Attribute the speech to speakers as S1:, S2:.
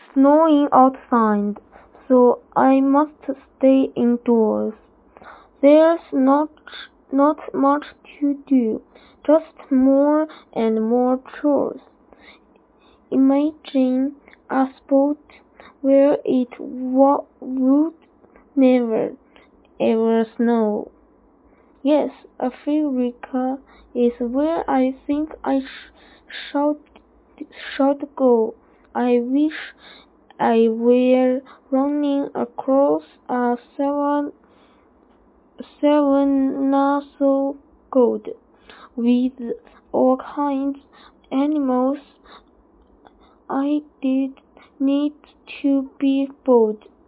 S1: snowing outside, so I must stay indoors. There's not much to do, just more and more chores. Imagine a spot where it would never ever snow. Yes, Africa is where I think I should should go. I wish I were running across a savanna so cold, with all kinds animals. I did need to be bold.